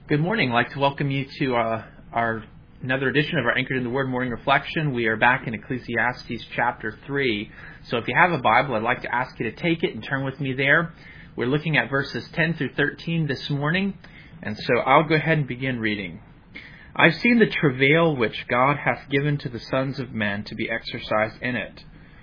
Good morning. I'd like to welcome you to our another edition of our Anchored in the Word morning reflection. We are back in Ecclesiastes chapter 3. So if you have a Bible, I'd like to ask you to take it and turn with me there. We're looking at verses 10 through 13 this morning, and so I'll go ahead and begin reading. I've seen the travail which God hath given to the sons of men to be exercised in it.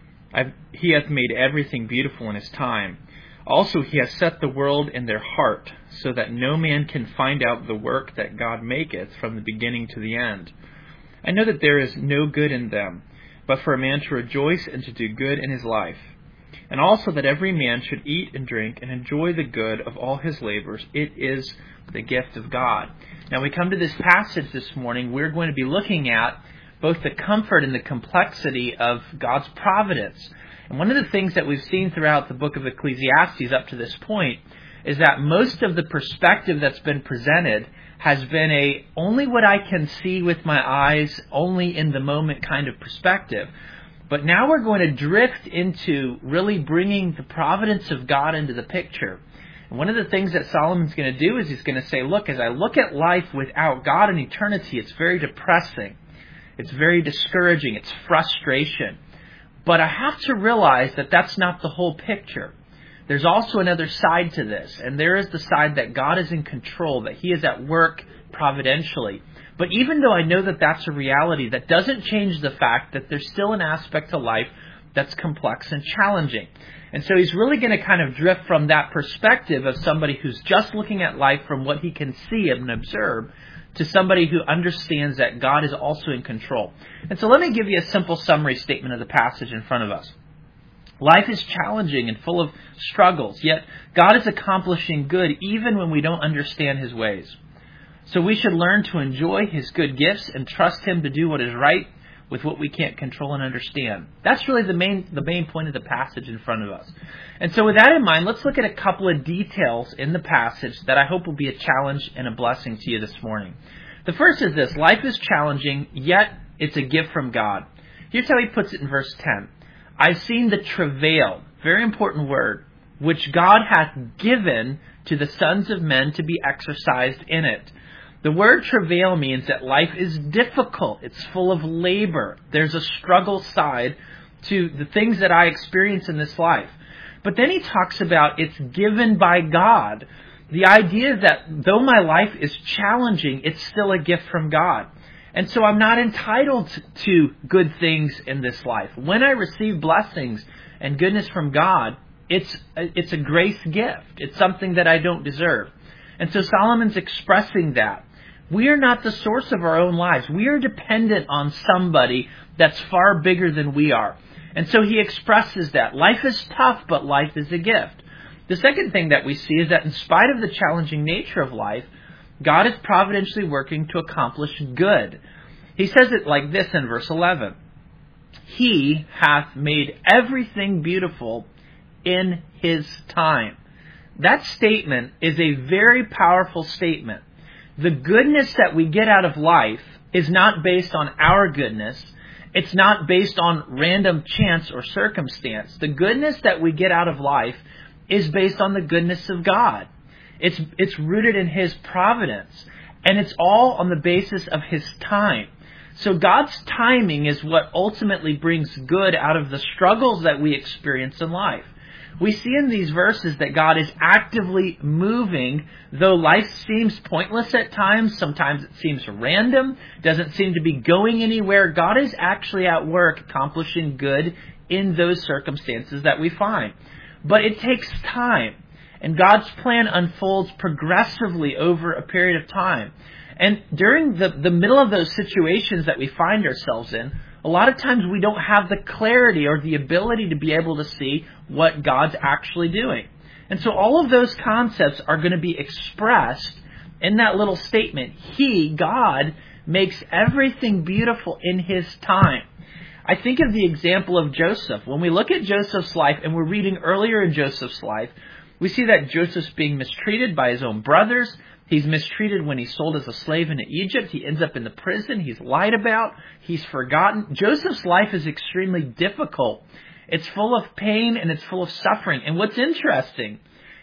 He hath made everything beautiful in his time. Also he hath set the world in their heart, so that no man can find out the work that God maketh from the beginning to the end. I know that there is no good in them, but for a man to rejoice and to do good in his life. And also that every man should eat and drink and enjoy the good of all his labors. It is the gift of God. Now we come to this passage this morning. We're going to be looking at both the comfort and the complexity of God's providence. And one of the things that we've seen throughout the book of Ecclesiastes up to this point is that most of the perspective that's been presented has been only what I can see with my eyes, only in the moment kind of perspective. But now we're going to drift into really bringing the providence of God into the picture. And one of the things that Solomon's going to do is he's going to say, look, as I look at life without God in eternity, it's very depressing. It's very discouraging. It's frustration. But I have to realize that that's not the whole picture. There's also another side to this, and there is the side that God is in control, that He is at work providentially. But even though I know that that's a reality, that doesn't change the fact that there's still an aspect to life that's complex and challenging. And so he's really going to kind of drift from that perspective of somebody who's just looking at life from what he can see and observe to somebody who understands that God is also in control. And so let me give you a simple summary statement of the passage in front of us. Life is challenging and full of struggles, yet God is accomplishing good even when we don't understand His ways. So we should learn to enjoy His good gifts and trust Him to do what is right with what we can't control and understand. That's really the main point of the passage in front of us. And so with that in mind, let's look at a couple of details in the passage that I hope will be a challenge and a blessing to you this morning. The first is this: life is challenging, yet it's a gift from God. Here's how he puts it in verse 10. I've seen the travail, very important word, which God hath given to the sons of men to be exercised in it. The word travail means that life is difficult. It's full of labor. There's a struggle side to the things that I experience in this life. But then he talks about it's given by God. The idea that though my life is challenging, it's still a gift from God. And so I'm not entitled to good things in this life. When I receive blessings and goodness from God, it's a grace gift. It's something that I don't deserve. And so Solomon's expressing that. We are not the source of our own lives. We are dependent on somebody that's far bigger than we are. And so he expresses that. Life is tough, but life is a gift. The second thing that we see is that in spite of the challenging nature of life, God is providentially working to accomplish good. He says it like this in verse 11. He hath made everything beautiful in His time. That statement is a very powerful statement. The goodness that we get out of life is not based on our goodness. It's not based on random chance or circumstance. The goodness that we get out of life is based on the goodness of God. It's rooted in His providence, and it's all on the basis of His time. So God's timing is what ultimately brings good out of the struggles that we experience in life. We see in these verses that God is actively moving, though life seems pointless at times. Sometimes it seems random, doesn't seem to be going anywhere. God is actually at work accomplishing good in those circumstances that we find. But it takes time, and God's plan unfolds progressively over a period of time. And during the middle of those situations that we find ourselves in, a lot of times we don't have the clarity or the ability to be able to see what God's actually doing. And so all of those concepts are going to be expressed in that little statement. God, makes everything beautiful in His time. I think of the example of Joseph. When we look at Joseph's life, and we're reading earlier in Joseph's life, we see that Joseph's being mistreated by his own brothers. He's mistreated when he's sold as a slave into Egypt. He ends up in the prison. He's lied about. He's forgotten. Joseph's life is extremely difficult. It's full of pain and it's full of suffering. And what's interesting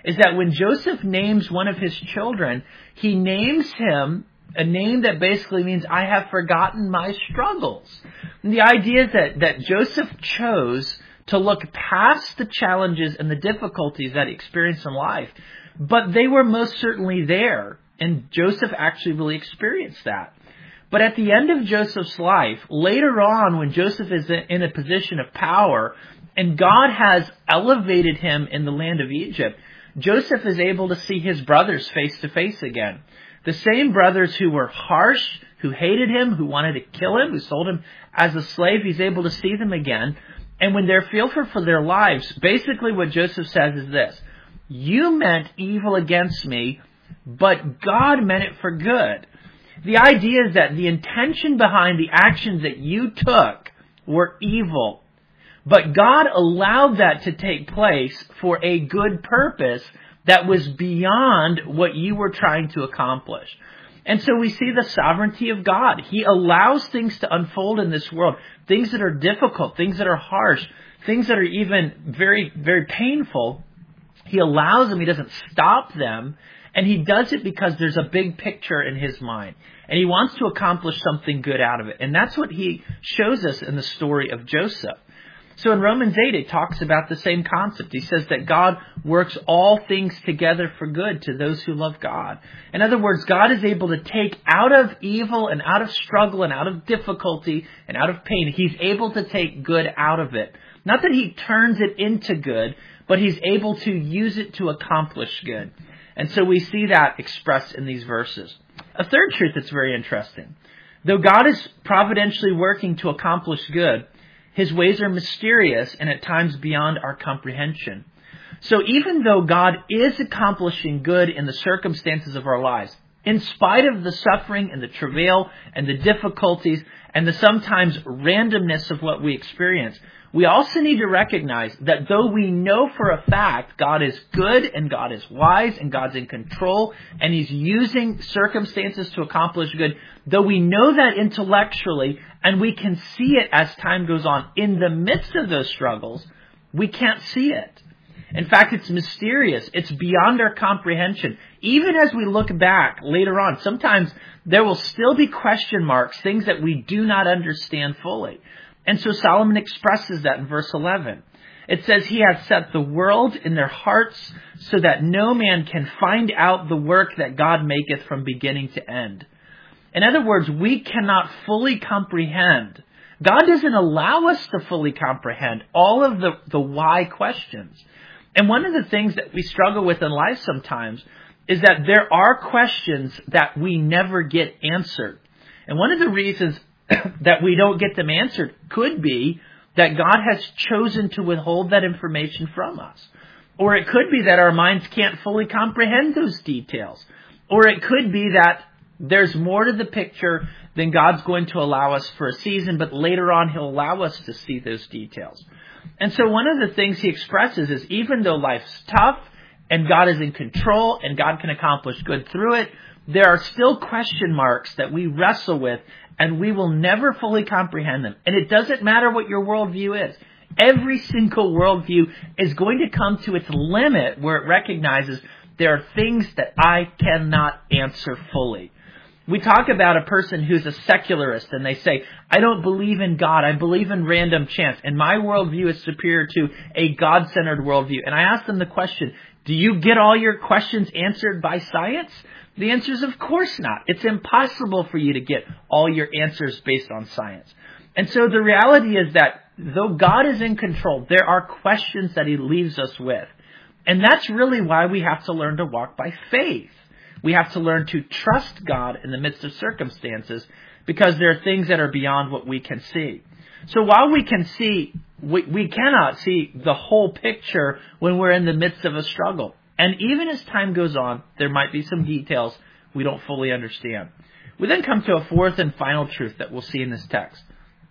is that when Joseph names one of his children, he names him a name that basically means, I have forgotten my struggles. And the idea is that Joseph chose to look past the challenges and the difficulties that he experienced in life, but they were most certainly there, and Joseph actually really experienced that. But at the end of Joseph's life, later on when Joseph is in a position of power, and God has elevated him in the land of Egypt, Joseph is able to see his brothers face to face again. The same brothers who were harsh, who hated him, who wanted to kill him, who sold him as a slave, he's able to see them again. And when they're fearful for their lives, basically what Joseph says is this: you meant evil against me, but God meant it for good. The idea is that the intention behind the actions that you took were evil, but God allowed that to take place for a good purpose that was beyond what you were trying to accomplish. And so we see the sovereignty of God. He allows things to unfold in this world, things that are difficult, things that are harsh, things that are even very, very painful. He allows them. He doesn't stop them. And he does it because there's a big picture in his mind. And he wants to accomplish something good out of it. And that's what he shows us in the story of Joseph. So in Romans 8, it talks about the same concept. He says that God works all things together for good to those who love God. In other words, God is able to take out of evil and out of struggle and out of difficulty and out of pain, he's able to take good out of it. Not that he turns it into good, but he's able to use it to accomplish good. And so we see that expressed in these verses. A third truth that's very interesting. Though God is providentially working to accomplish good, his ways are mysterious and at times beyond our comprehension. So even though God is accomplishing good in the circumstances of our lives, in spite of the suffering and the travail and the difficulties and the sometimes randomness of what we experience, we also need to recognize that though we know for a fact God is good and God is wise and God's in control and he's using circumstances to accomplish good, though we know that intellectually and we can see it as time goes on, in the midst of those struggles, we can't see it. In fact, it's mysterious. It's beyond our comprehension. Even as we look back later on, sometimes there will still be question marks, things that we do not understand fully. And so Solomon expresses that in verse 11. It says, he has set the world in their hearts so that no man can find out the work that God maketh from beginning to end. In other words, we cannot fully comprehend. God doesn't allow us to fully comprehend all of the why questions. And one of the things that we struggle with in life sometimes is that there are questions that we never get answered. And one of the reasons that we don't get them answered could be that God has chosen to withhold that information from us. Or it could be that our minds can't fully comprehend those details. Or it could be that there's more to the picture than God's going to allow us for a season, but later on he'll allow us to see those details. And so one of the things he expresses is even though life's tough and God is in control and God can accomplish good through it, there are still question marks that we wrestle with and we will never fully comprehend them. And it doesn't matter what your worldview is. Every single worldview is going to come to its limit where it recognizes there are things that I cannot answer fully. We talk about a person who's a secularist and they say, I don't believe in God, I believe in random chance, and my worldview is superior to a God-centered worldview. And I ask them the question, do you get all your questions answered by science? The answer is of course not. It's impossible for you to get all your answers based on science. And so the reality is that though God is in control, there are questions that he leaves us with. And that's really why we have to learn to walk by faith. We have to learn to trust God in the midst of circumstances because there are things that are beyond what we can see. So while we can see, we cannot see the whole picture when we're in the midst of a struggle. And even as time goes on, there might be some details we don't fully understand. We then come to a fourth and final truth that we'll see in this text.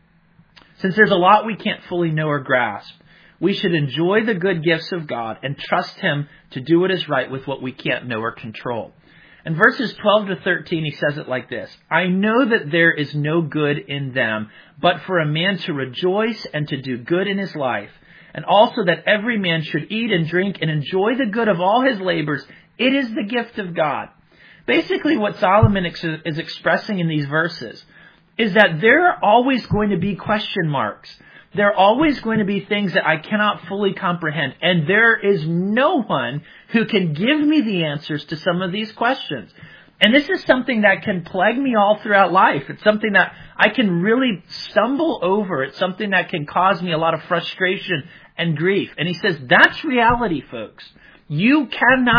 Since there's a lot we can't fully know or grasp, we should enjoy the good gifts of God and trust him to do what is right with what we can't know or control. In verses 12 to 13, he says it like this: I know that there is no good in them, but for a man to rejoice and to do good in his life. and also that every man should eat and drink and enjoy the good of all his labors. It is the gift of God. Basically, what Solomon is expressing in these verses is that there are always going to be question marks. There are always going to be things that I cannot fully comprehend. And there is no one who can give me the answers to some of these questions. And this is something that can plague me all throughout life. It's something that I can really stumble over. It's something that can cause me a lot of frustration and grief. And he says, that's reality, folks. You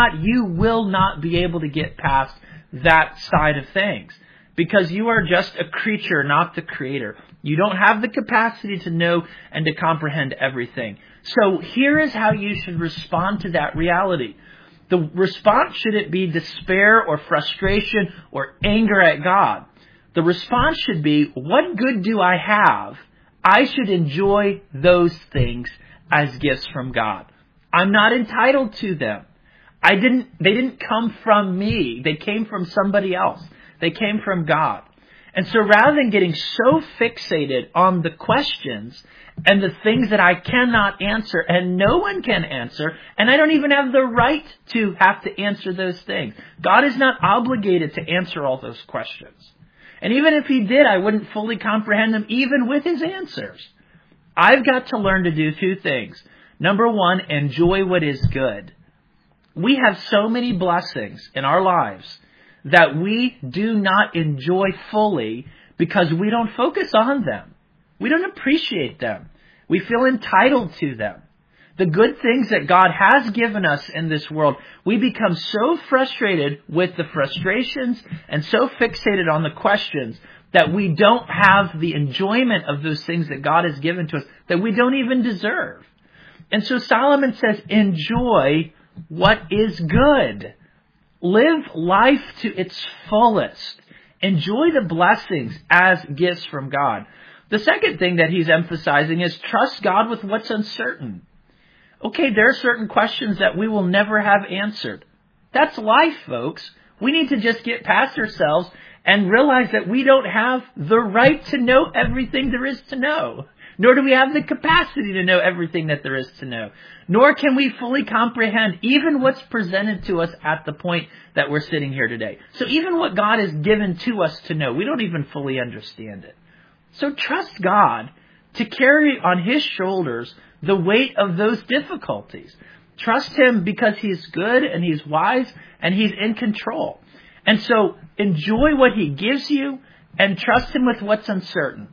will not be able to get past that side of things. Because you are just a creature, not the creator. You don't have the capacity to know and to comprehend everything. So here is how you should respond to that reality. The response shouldn't be despair or frustration or anger at God. The response should be, what good do I have? I should enjoy those things as gifts from God. I'm not entitled to them. They didn't come from me. They came from somebody else. They came from God. And so rather than getting so fixated on the questions and the things that I cannot answer and no one can answer, and I don't even have the right to have to answer those things. God is not obligated to answer all those questions. And even if he did, I wouldn't fully comprehend them even with his answers. I've got to learn to do two things. Number one, enjoy what is good. We have so many blessings in our lives that we do not enjoy fully because we don't focus on them. We don't appreciate them. We feel entitled to them. The good things that God has given us in this world, we become so frustrated with the frustrations and so fixated on the questions that we don't have the enjoyment of those things that God has given to us that we don't even deserve. And so Solomon says, enjoy what is good. Live life to its fullest. Enjoy the blessings as gifts from God. The second thing that he's emphasizing is trust God with what's uncertain. Okay, there are certain questions that we will never have answered. That's life, folks. We need to just get past ourselves and realize that we don't have the right to know everything there is to know. Nor do we have the capacity to know everything that there is to know. Nor can we fully comprehend even what's presented to us at the point that we're sitting here today. So even what God has given to us to know, we don't even fully understand it. So trust God to carry on his shoulders the weight of those difficulties. Trust him because he's good and he's wise and he's in control. And so enjoy what he gives you and trust him with what's uncertain.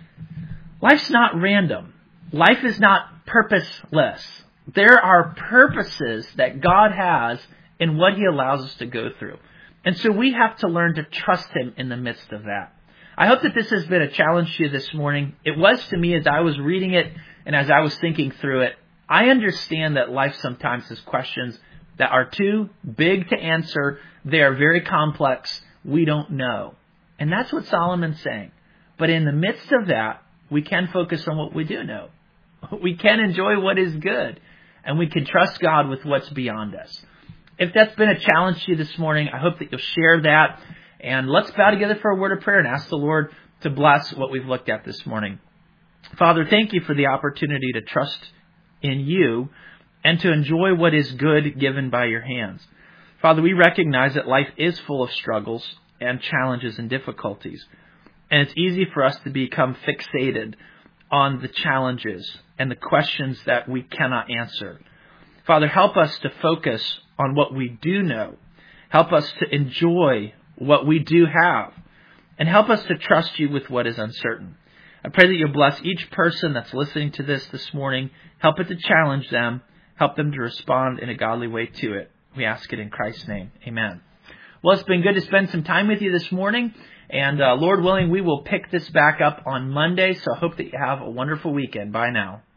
Life's not random. Life is not purposeless. There are purposes that God has in what he allows us to go through. And so we have to learn to trust him in the midst of that. I hope that this has been a challenge to you this morning. It was to me as I was reading it and as I was thinking through it. I understand that life sometimes has questions that are too big to answer. They are very complex. We don't know. And that's what Solomon's saying. But in the midst of that, we can focus on what we do know. We can enjoy what is good. And we can trust God with what's beyond us. If that's been a challenge to you this morning, I hope that you'll share that. And let's bow together for a word of prayer and ask the Lord to bless what we've looked at this morning. Father, thank you for the opportunity to trust in you and to enjoy what is good given by your hands. Father, we recognize that life is full of struggles and challenges and difficulties. And it's easy for us to become fixated on the challenges and the questions that we cannot answer. Father, help us to focus on what we do know. Help us to enjoy what we do have. And help us to trust you with what is uncertain. I pray that you'll bless each person that's listening to this morning. Help it to challenge them. Help them to respond in a godly way to it. We ask it in Christ's name. Amen. Well, it's been good to spend some time with you this morning. And Lord willing, we will pick this back up on Monday. So I hope that you have a wonderful weekend. Bye now.